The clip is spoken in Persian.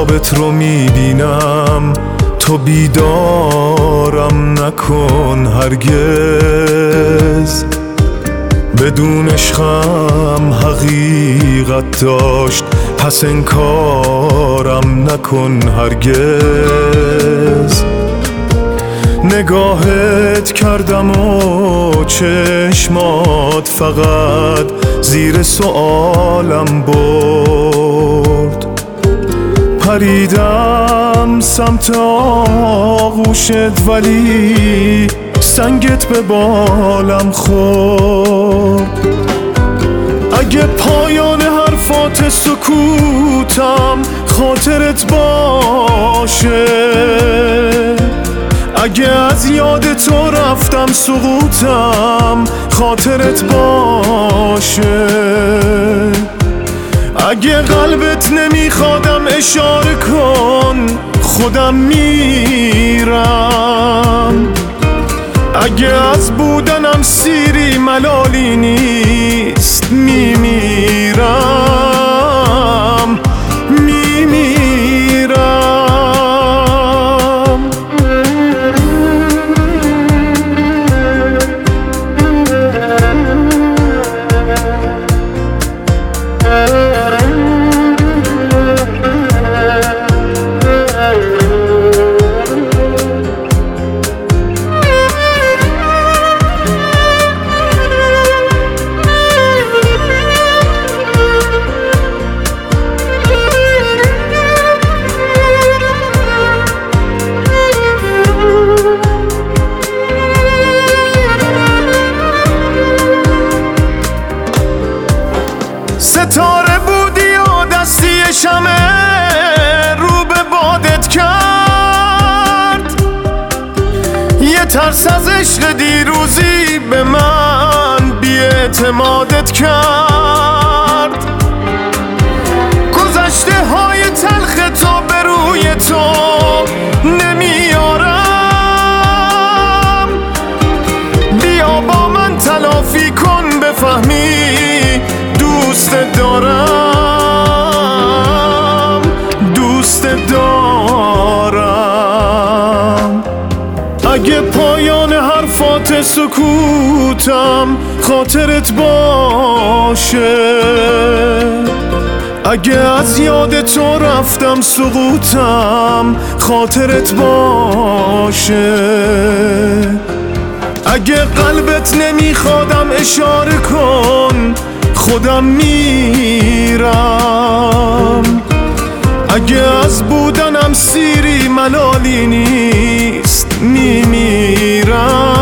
خوابت رو میبینم، تو بیدارم نکن هرگز. بدون عشقم حقیقت داشت، پس انکارم نکن هرگز. نگاهت کردم و چشمات فقط زیر سؤالم برد. پریدم سمت آغوشت ولی سنگت به بالم خورد. اگه پایان حرفات سکوتم خاطرت باشه، اگه از یاد تو رفتم سقوطم خاطرت باشه. اگه قلبت نمیخوادم اشاره کن، خودم میرم. اگه از بودنم سیری ملالی نیست، میمیرم میمیرم. ستاره بودی و دستی شمع رو به بادت کرد. یه ترس از عشق دیروزی به من بی‌اعتمادت کرد. گذشته های تلخ تو به روی تو نمیارم. بیا با من تلافی کن بفهمی دوست دارم، دوست دارم. اگه پایان حرفات سکوتم خاطرت باشه، اگه از یاد تو رفتم سقوطم خاطرت باشه. اگه قلبت نمیخوادم اشاره کن، خودم میرم. اگه از بودنم سیری ملالی نیست، میمیرم.